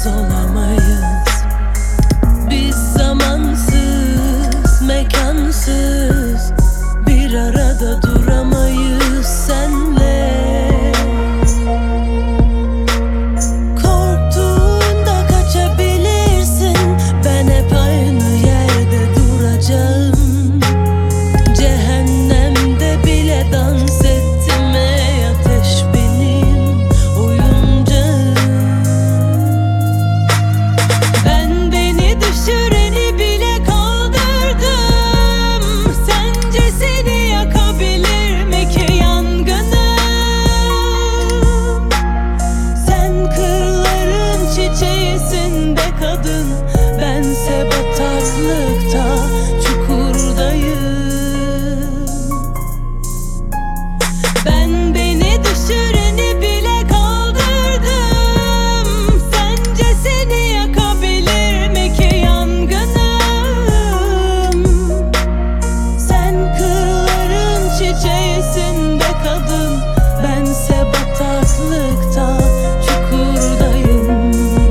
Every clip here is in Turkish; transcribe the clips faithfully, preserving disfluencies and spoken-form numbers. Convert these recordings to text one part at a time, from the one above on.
olamayız. Biz zamansız, mekansız bir arada duramayız senle. Korktuğunda kaçabilirsin, ben hep aynı yerde duracağım. Cehennemde bile dans ettim, ey ateş benim oyuncağım. Ben beni düşüreni bile kaldırdım. Sence seni yakabilir mi ki yangınım? Sen kırların çiçeğisin be kadın, bense bataklıkta, çukurdayım. Ben beni düşüreni bile kaldırdım. Sence seni yakabilir mi ki yangınım? Sen kırların çiçeğisin be kadın, bense bataklıkta, çukurdayım.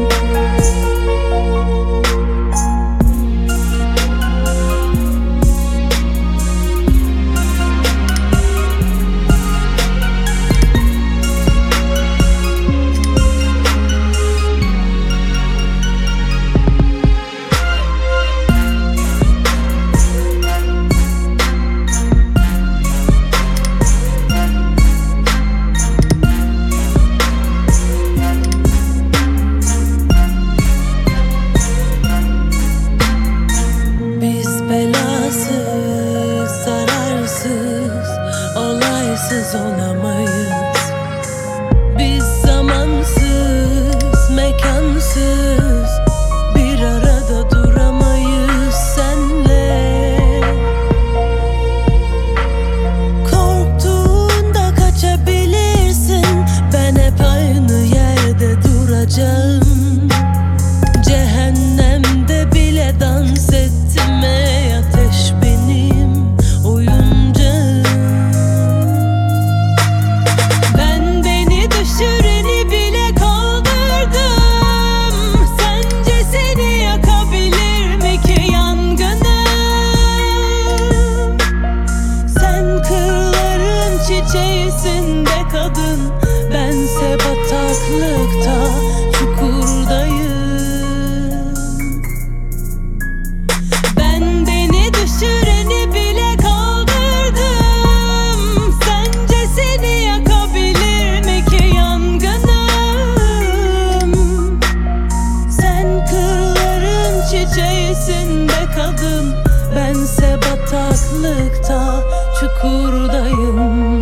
Biz belasız, zararsız, olaysız olamayız. Biz zamansız, mekansız bir arada duramayız senle. Korktuğunda kaçabilirsin, ben hep aynı yerde duracağım. Cehennemde bile dans ettim, ey ateş benim oyuncağım. Ben beni düşüreni bile kaldırdım. Sence seni yakabilir mi ki yangınım? Sen kırların çiçeğisin be kadın, bense bataklıkta, çukurdayım. Ben beni düşüreni bile kaldırdım. Sence seni yakabilir mi ki yangınım? Sen kırların çiçeğisin be kadın, bense bataklıkta, çukurdayım.